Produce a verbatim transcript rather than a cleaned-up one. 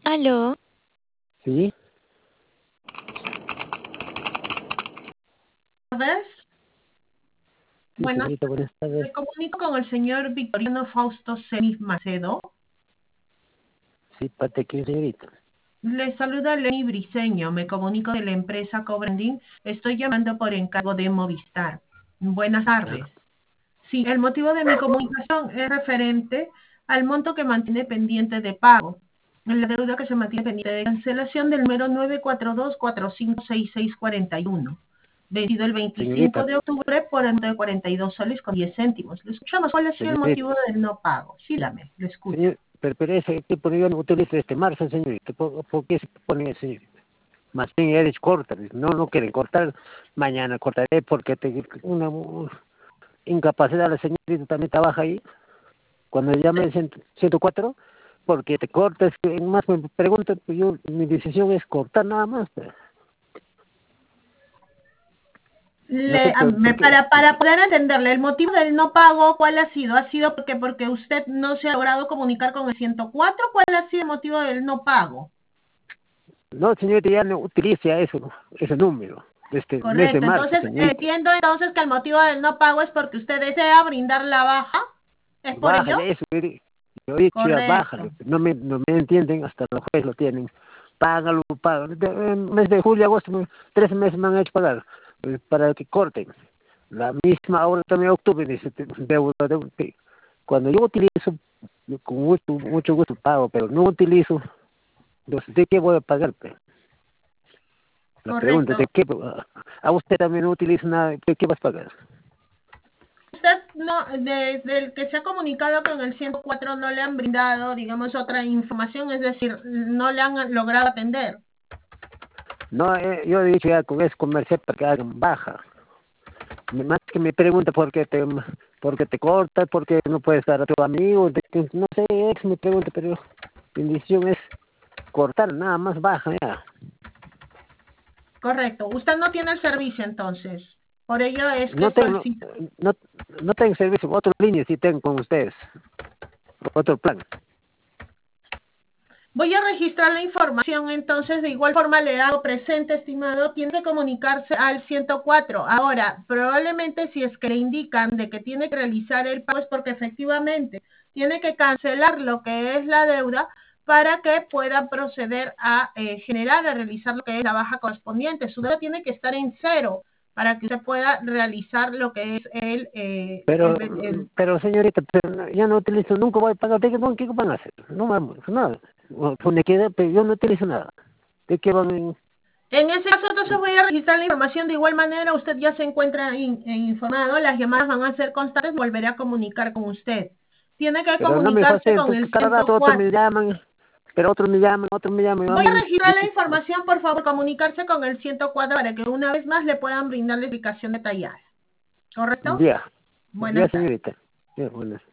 Aló, Sí, Tardes. sí, Buenas señorita, tardes. buenas tardes. Me comunico con el señor Victoriano Fausto Celis Macedo. Sí, parte aquí, señorita. Le saluda Lenny Briceño. Me comunico de la empresa Cobranding. Estoy llamando por encargo de Movistar. Buenas Ah, tardes. Sí, el motivo de mi comunicación es referente al monto que mantiene pendiente de pago. La deuda que se mantiene pendiente de cancelación del número nueve cuatro dos cuatro cinco seis seis cuatro uno, vencido el veinticinco señorita, de octubre por el de cuarenta y dos soles con diez céntimos. Le escuchamos. ¿Cuál ha sido el señorita, motivo del no pago? Sí, dame, le escucho. señor, pero, pero ese tipo yo no utilizo este margen, señorita. ¿Por, por qué se pone así? Más bien eres corta, no, no quieren cortar, mañana cortaré porque te, una, una incapacidad, la señorita también trabaja ahí, cuando llame el cien- ciento cuatro, porque te cortas, que más me preguntan, pues yo, mi decisión es cortar nada más, pues. No sé Le, a- por, me- por qué. para, para poder entenderle, el motivo del no pago, ¿cuál ha sido? ¿Ha sido porque, porque usted no se ha logrado comunicar con el ciento cuatro? ¿Cuál ha sido el motivo del no pago? No, señorita, ya no utiliza eso, ese número, este mes de Correcto. marzo, Entonces, señorita. entiendo entonces que el motivo del no pago es porque usted desea brindar la baja. ¿Es por ello? Bájale eso, yo di- yo he dicho ya, bájale. Correcto. No me, no me entienden, hasta los jueces lo tienen. Págalo, págalo. De- En mes de julio, agosto, me- tres meses me han hecho pagar eh, para que corten. La misma ahora también octubre, dice, te- deuda, deuda, que cuando yo utilizo, yo con mucho, mucho gusto pago, pero no utilizo, entonces, ¿de qué voy a pagar? Pe? La pregunta, ¿de Correcto. qué? A usted también no utiliza nada, ¿de qué vas a pagar? Usted no, de- del que se ha comunicado con el ciento cuatro no le han brindado, digamos, otra información, es decir, no le han logrado atender. No, eh, yo he dicho ya con eso comercial para que hagan baja. Me- Más que me pregunta por qué te, por qué te cortas, por qué no puedes dar a tu amigo, de- que no sé, ex me pregunta, pero mi decisión es cortar, nada más baja ya. Correcto. Usted no tiene el servicio entonces. Por ello es que No tengo, solicita. no, no tengo servicio, otra línea sí tengo con ustedes, otro plan. Voy a registrar la información entonces, de igual forma le hago presente, estimado, tiene que comunicarse al ciento cuatro. Ahora, probablemente si es que le indican de que tiene que realizar el pago es porque efectivamente tiene que cancelar lo que es la deuda para que pueda proceder a eh, generar, a realizar lo que es la baja correspondiente. Su deuda tiene que estar en cero para que usted pueda realizar lo que es el, eh, Pero, el, el pero señorita, pero no- yo no utilizo, nunca voy a pagar, ¿de qué, no, qué van a hacer? No vamos, nada. O- o me queda, pero yo no utilizo nada. ¿De qué van a...? En ese caso, entonces voy a registrar la información. De igual manera, usted ya se encuentra in- eh, informado. Las llamadas van a ser constantes. Volveré a comunicar con usted. Tiene que Pero no me comunicarse fastidian, con porque el cada rato otros me ciento cuatro. llaman, pero otros me llaman, otros me llaman, a Voy a mí, registrar yo la que- información, por favor, comunicarse con el ciento cuatro para que una vez más le puedan brindar la explicación detallada. ¿Correcto? ya, ya Buenas tardes. señorita, ya, buenas.